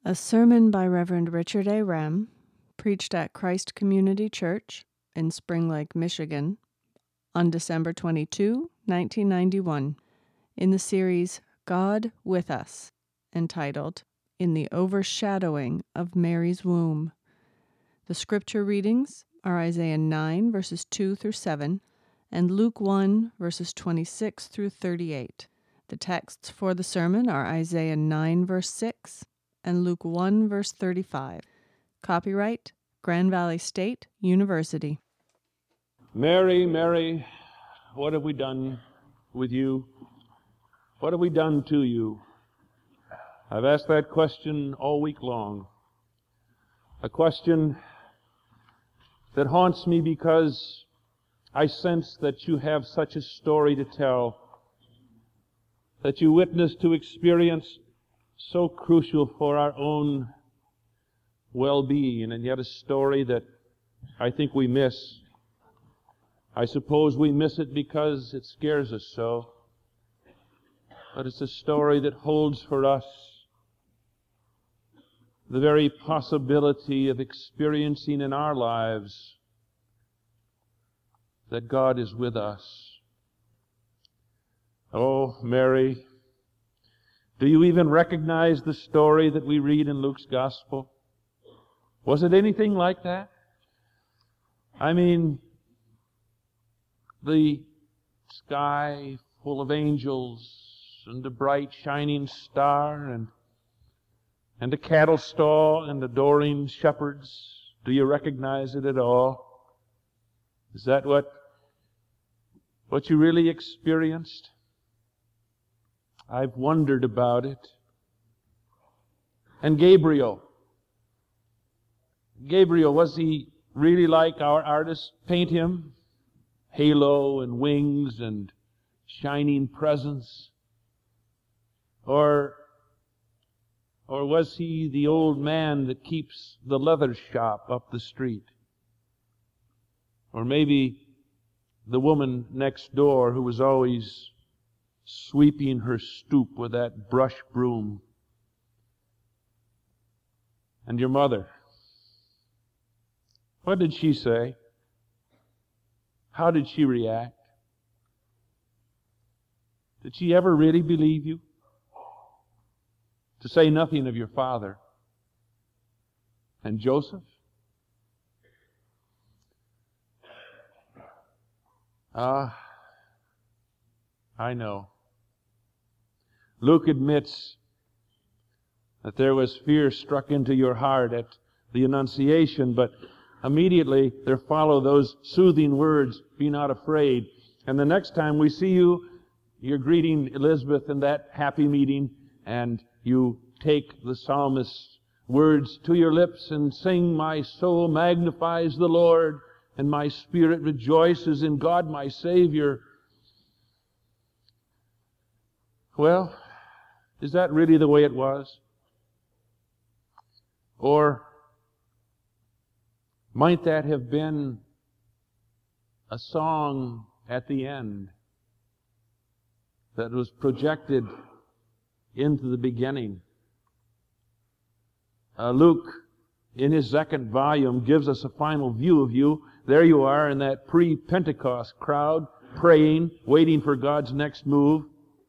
A sermon by Reverend Richard A. Rem, preached at Christ Community Church in Spring Lake, Michigan, on December 22, 1991, in the series God with Us, entitled In the Overshadowing of Mary's Womb. The scripture readings are Isaiah 9, verses 2 through 7, and Luke 1, verses 26 through 38. The texts for the sermon are Isaiah 9, verse 6, and Luke 1, verse 35. Copyright, Grand Valley State University. Mary, Mary, what have we done with you? What have we done to you? I've asked that question all week long. A question that haunts me because I sense that you have such a story to tell, that you witnessed to experience so crucial for our own well-being, and yet a story that I think we miss. I suppose we miss it because it scares us so. But it's a story that holds for us the very possibility of experiencing in our lives that God is with us. Oh, Mary, do you even recognize the story that we read in Luke's Gospel? Was it anything like that? I mean, the sky full of angels and a bright shining star and a cattle stall and adoring shepherds. Do you recognize it at all? Is that what you really experienced? I've wondered about it. And Gabriel, was he really like our artists paint him? Halo and wings and shining presence? Or was he the old man that keeps the leather shop up the street? Or maybe the woman next door who was always sweeping her stoop with that brush broom? And your mother, what did she say? How did she react? Did she ever really believe you? To say nothing of your father. And Joseph? I know. Luke admits that there was fear struck into your heart at the Annunciation, but immediately there follow those soothing words, "Be not afraid." And the next time we see you, you're greeting Elizabeth in that happy meeting, and you take the psalmist's words to your lips and sing, "My soul magnifies the Lord, and my spirit rejoices in God my Savior." Well, is that really the way it was? Or might that have been a song at the end that was projected into the beginning? Luke, in his second volume, gives us a final view of you. There you are in that pre-Pentecost crowd, praying, waiting for God's next move.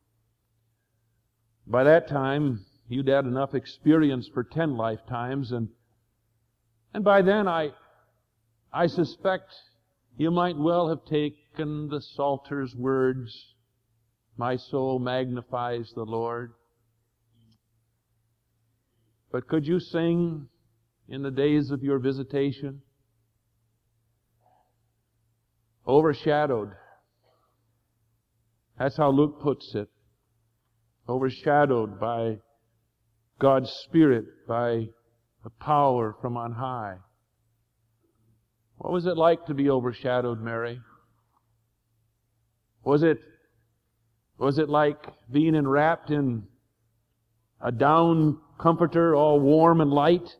By that time, you'd had enough experience for 10 lifetimes, and by then I suspect you might well have taken the Psalter's words, "My soul magnifies the Lord." But could you sing in the days of your visitation? Overshadowed. That's how Luke puts it. Overshadowed by God's Spirit, by the power from on high. What was it like to be overshadowed, Mary? Was it like being enwrapped in a down comforter, all warm and light?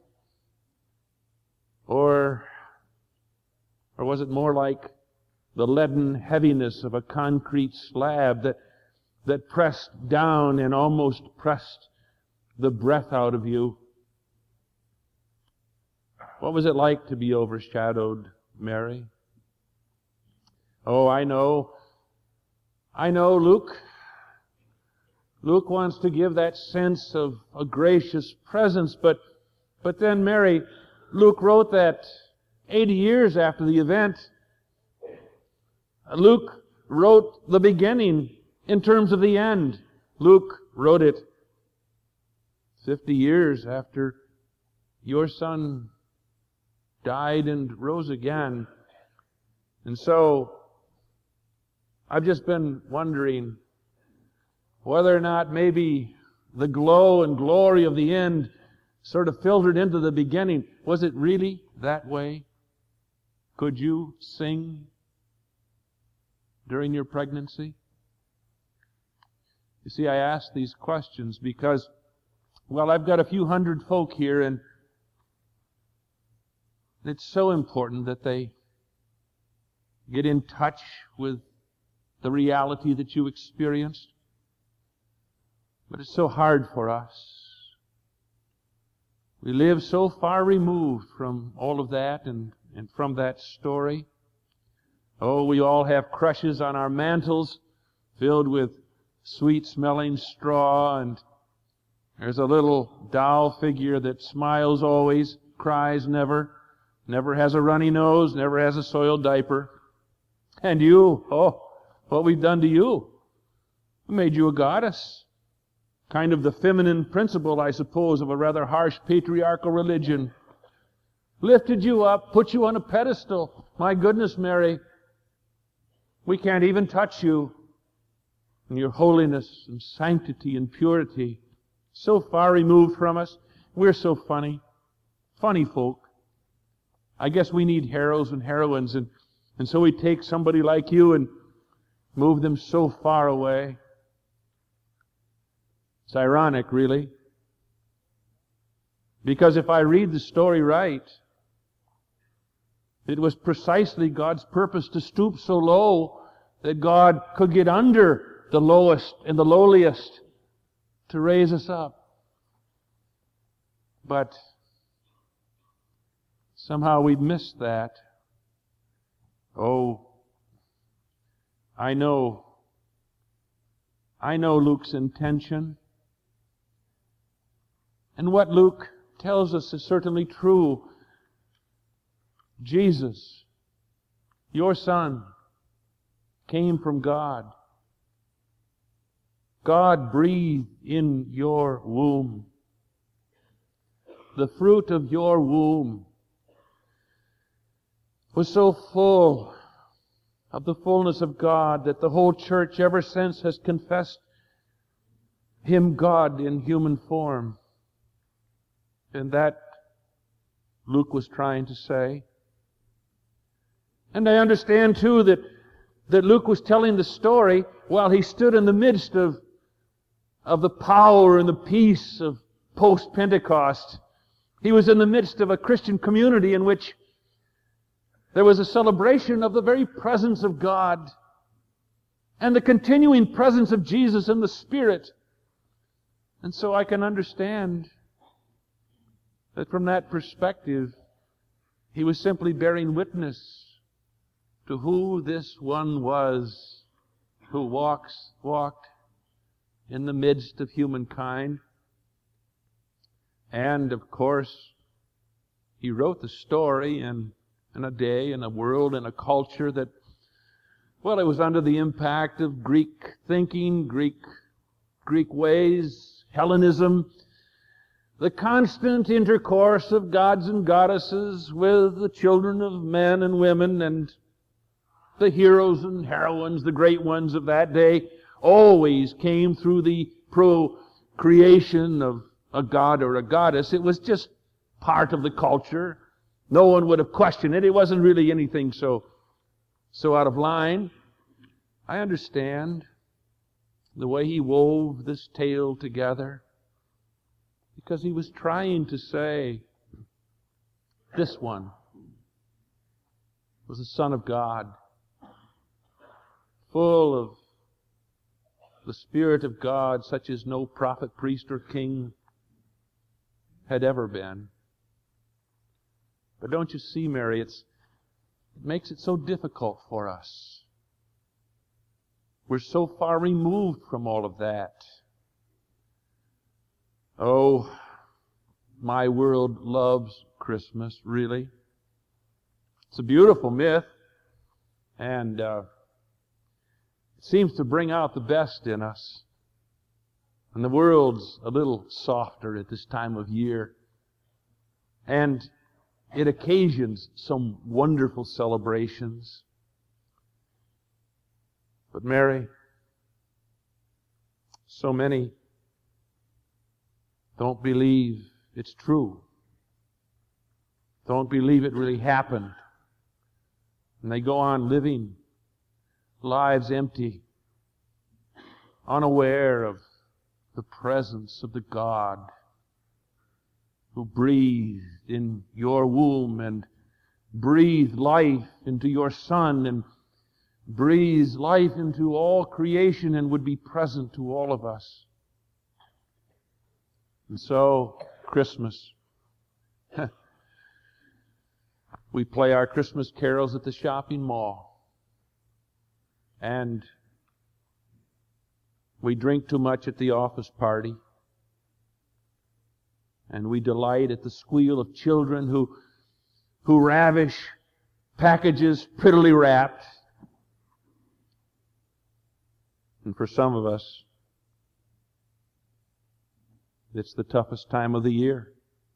Or was it more like the leaden heaviness of a concrete slab that pressed down and almost pressed the breath out of you What was it like to be overshadowed, Mary? Oh, I know, Luke. Luke wants to give that sense of a gracious presence, but then Mary, Luke wrote that 80 years after the event. Luke wrote the beginning in terms of the end. Luke wrote it 50 years after your son died and rose again. And so, I've just been wondering whether or not maybe the glow and glory of the end sort of filtered into the beginning. Was it really that way? Could you sing during your pregnancy? You see, I ask these questions because, well, I've got a few hundred folk here, and it's so important that they get in touch with the reality that you experienced. But it's so hard for us. We live so far removed from all of that and from that story. Oh, we all have crushes on our mantles filled with sweet-smelling straw, and there's a little doll figure that smiles always, cries never has a runny nose, never has a soiled diaper. And you, oh, what we've done to you. We made you a goddess. Kind of the feminine principle, I suppose, of a rather harsh patriarchal religion. Lifted you up, put you on a pedestal. My goodness, Mary, we can't even touch you in your holiness and sanctity and purity. So far removed from us. We're so funny. Funny folk. I guess we need heroes and heroines, and so we take somebody like you and move them so far away. It's ironic, really. Because if I read the story right, it was precisely God's purpose to stoop so low that God could get under the lowest and the lowliest to raise us up. But somehow we've missed that. Oh, I know Luke's intention. And what Luke tells us is certainly true. Jesus, your son, came from God. God breathed in your womb. The fruit of your womb was so full of the fullness of God that the whole church ever since has confessed Him God in human form. And that Luke was trying to say. And I understand too that Luke was telling the story while he stood in the midst of the power and the peace of post-Pentecost. He was in the midst of a Christian community in which there was a celebration of the very presence of God and the continuing presence of Jesus in the Spirit. And so I can understand that from that perspective, he was simply bearing witness to who this one was who walked in the midst of humankind. And, of course, he wrote the story in a day, in a world, in a culture that, well, it was under the impact of Greek thinking, Greek ways, Hellenism, the constant intercourse of gods and goddesses with the children of men and women, and the heroes and heroines, the great ones of that day, always came through the procreation of a god or a goddess. It was just part of the culture. No one would have questioned it. It wasn't really anything so out of line. I understand the way he wove this tale together, because he was trying to say, this one was the Son of God, full of the Spirit of God, such as no prophet, priest, or king had ever been. But don't you see, Mary, it makes it so difficult for us. We're so far removed from all of that. Oh, my world loves Christmas, really. It's a beautiful myth, and it seems to bring out the best in us. And the world's a little softer at this time of year. And it occasions some wonderful celebrations. But Mary, so many don't believe it's true. Don't believe it really happened. And they go on living lives empty, unaware of the presence of the God who breathed in your womb and breathed life into your Son and breathes life into all creation and would be present to all of us. And so, Christmas. We play our Christmas carols at the shopping mall. And we drink too much at the office party. And we delight at the squeal of children who ravish packages prettily wrapped. And for some of us, it's the toughest time of the year.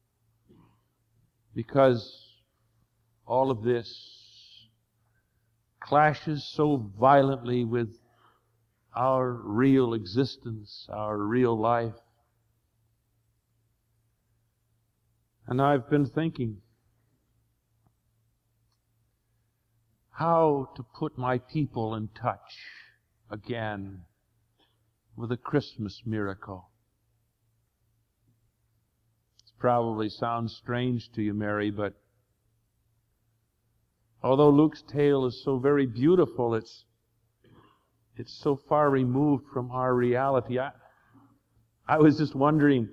Because all of this clashes so violently with our real existence, our real life. And I've been thinking how to put my people in touch again with a Christmas miracle. It probably sounds strange to you, Mary, but although Luke's tale is so very beautiful, it's so far removed from our reality. I was just wondering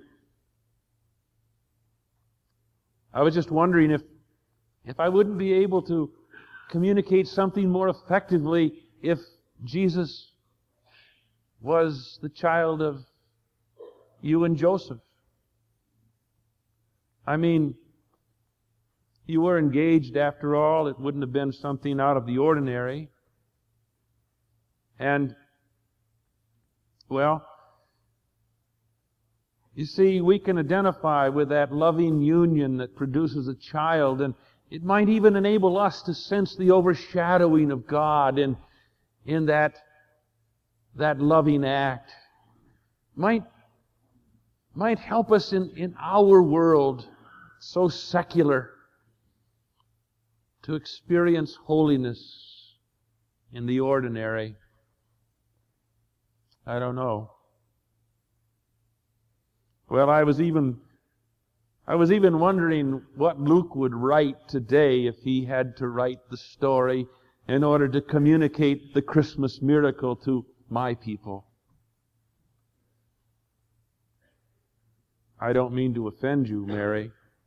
if I wouldn't be able to communicate something more effectively if Jesus was the child of you and Joseph. I mean, you were engaged after all. It wouldn't have been something out of the ordinary. And, well, you see, we can identify with that loving union that produces a child, and it might even enable us to sense the overshadowing of God in that loving act. Might help us in our world, so secular, to experience holiness in the ordinary. I don't know. Well, I was even wondering what Luke would write today if he had to write the story in order to communicate the Christmas miracle to my people. I don't mean to offend you, Mary,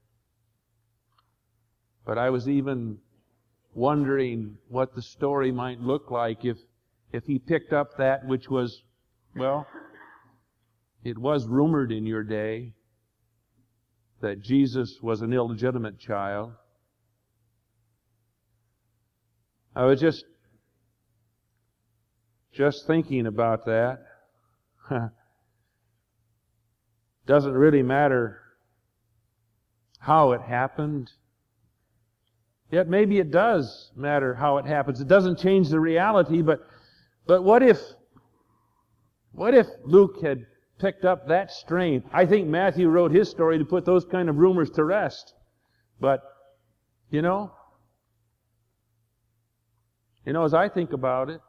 but I was even wondering what the story might look like if he picked up that which was, well, it was rumored in your day that Jesus was an illegitimate child. I was just thinking about that. Doesn't really matter how it happened. Yet maybe it does matter how it happens. It doesn't change the reality, but what if Luke had picked up that strain? I think Matthew wrote his story to put those kind of rumors to rest. But, as I think about it,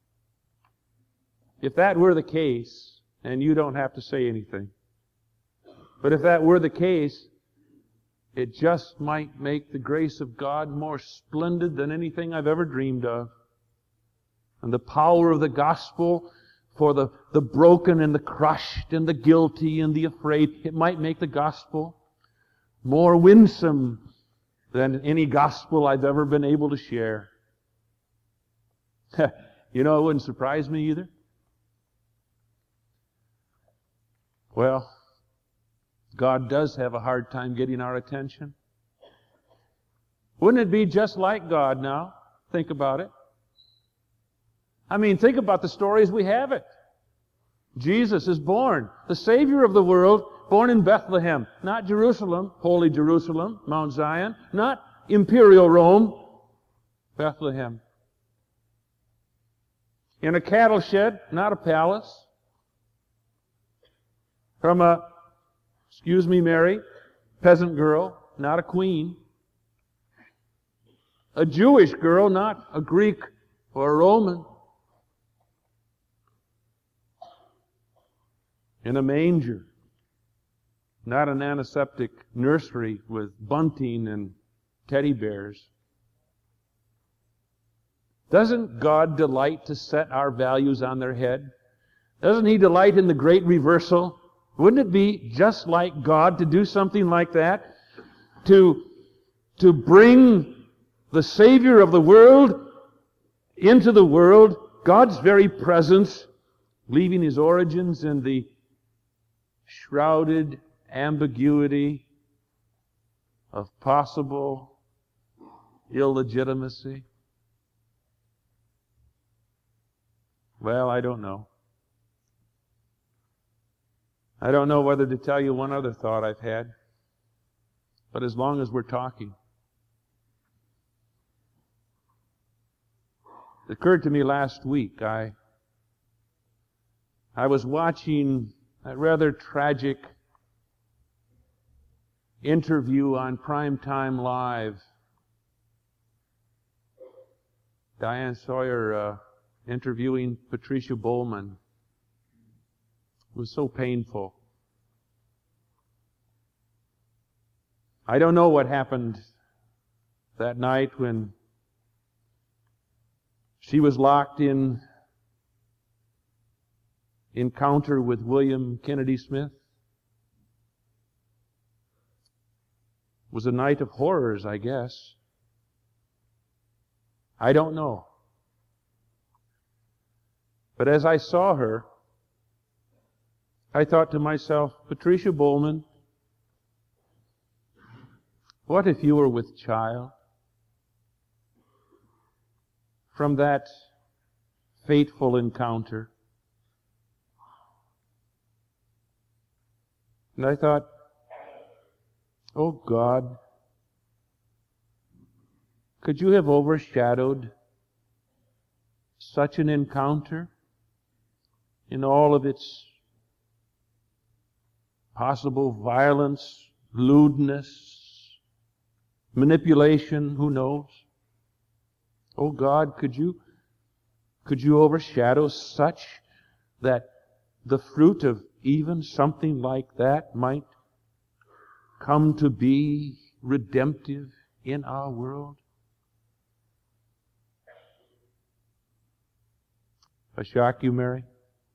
if that were the case, and you don't have to say anything, but if that were the case, it just might make the grace of God more splendid than anything I've ever dreamed of. And the power of the gospel for the broken and the crushed and the guilty and the afraid, it might make the gospel more winsome than any gospel I've ever been able to share. You know, it wouldn't surprise me either. Well, God does have a hard time getting our attention. Wouldn't it be just like God now? Think about it. I mean, think about the stories we have it. Jesus is born, the Savior of the world, born in Bethlehem, not Jerusalem, holy Jerusalem, Mount Zion, not imperial Rome, Bethlehem. In a cattle shed, not a palace. From a, excuse me, Mary, peasant girl, not a queen. A Jewish girl, not a Greek or a Roman. In a manger, not an antiseptic nursery with bunting and teddy bears. Doesn't God delight to set our values on their head? Doesn't He delight in the great reversal? Wouldn't it be just like God to do something like that? To bring the Savior of the world into the world, God's very presence, leaving His origins in the shrouded ambiguity of possible illegitimacy? Well, I don't know. I don't know whether to tell you one other thought I've had. But as long as we're talking, it occurred to me last week. I was watching a rather tragic interview on Primetime Live. Diane Sawyer interviewing Patricia Bowman. It was so painful. I don't know what happened that night when she was locked in encounter with William Kennedy Smith. It was a night of horrors, I guess. I don't know. But as I saw her, I thought to myself, Patricia Bowman, what if you were with child from that fateful encounter? And I thought, oh God, could you have overshadowed such an encounter in all of its possible violence, lewdness, manipulation, who knows? Oh God, could you overshadow such that the fruit of even something like that might come to be redemptive in our world? I shock you, Mary?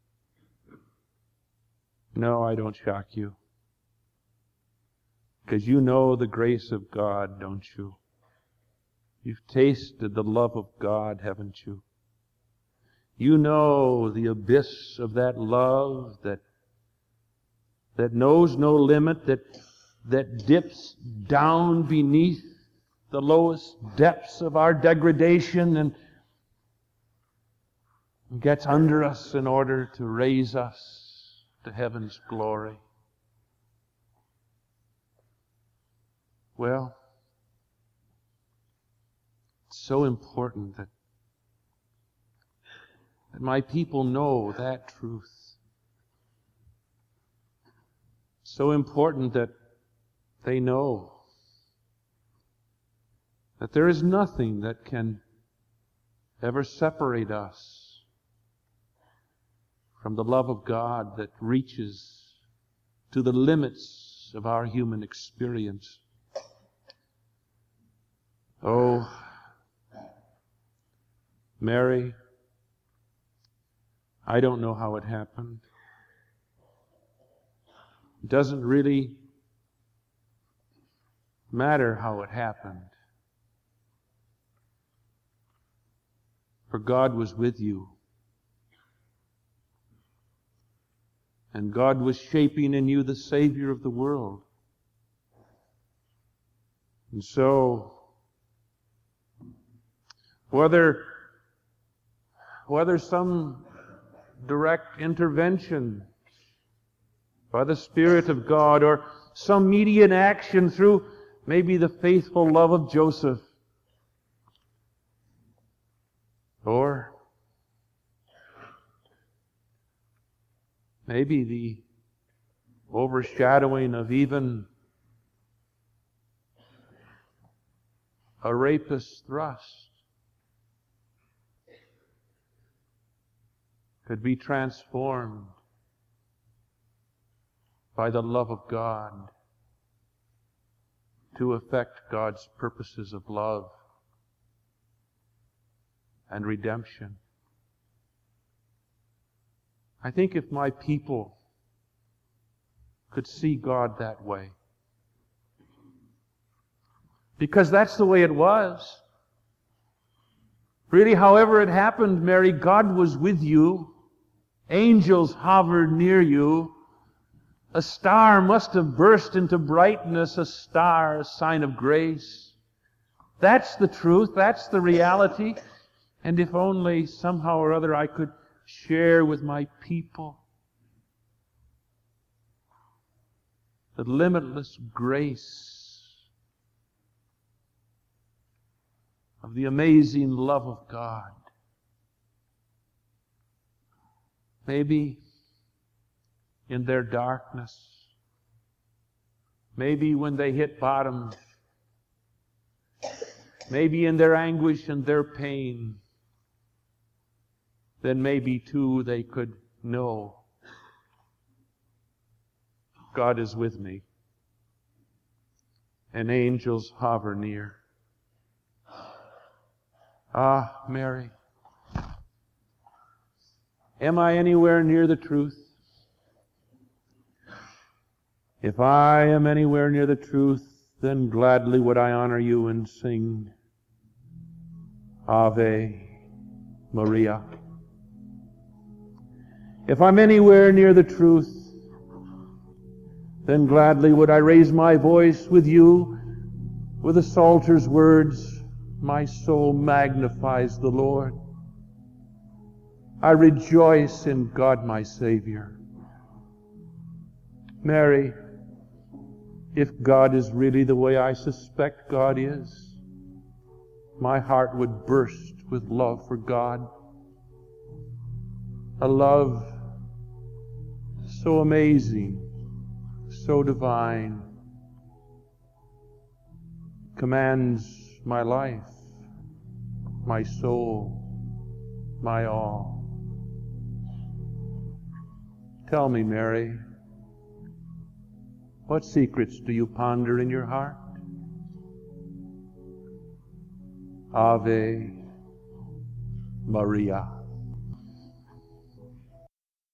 No, I don't shock you. Because you know the grace of God, don't you? You've tasted the love of God, haven't you? You know the abyss of that love that knows no limit, that dips down beneath the lowest depths of our degradation and gets under us in order to raise us to heaven's glory. Well, it's so important that my people know that truth. So important that they know that there is nothing that can ever separate us from the love of God that reaches to the limits of our human experience. Oh, Mary, I don't know how it happened. It doesn't really matter how it happened. For God was with you. And God was shaping in you the Savior of the world. And so, whether some direct intervention by the Spirit of God, or some median action through maybe the faithful love of Joseph, or maybe the overshadowing of even a rapist's thrust, could be transformed by the love of God to effect God's purposes of love and redemption. I think if my people could see God that way, because that's the way it was. Really, however it happened, Mary, God was with you. Angels hovered near you. A star must have burst into brightness, a star, a sign of grace. That's the truth, that's the reality. And if only somehow or other I could share with my people the limitless grace of the amazing love of God. Maybe in their darkness, maybe when they hit bottom, maybe in their anguish and their pain, then maybe too they could know God is with me and angels hover near. Ah, Mary, am I anywhere near the truth? If I am anywhere near the truth, then gladly would I honor you and sing Ave Maria. If I'm anywhere near the truth, then gladly would I raise my voice with you with the Psalter's words, my soul magnifies the Lord. I rejoice in God my Savior. Mary, if God is really the way I suspect God is, my heart would burst with love for God. A love so amazing, so divine, commands my life, my soul, my all. Tell me, Mary, what secrets do you ponder in your heart? Ave Maria.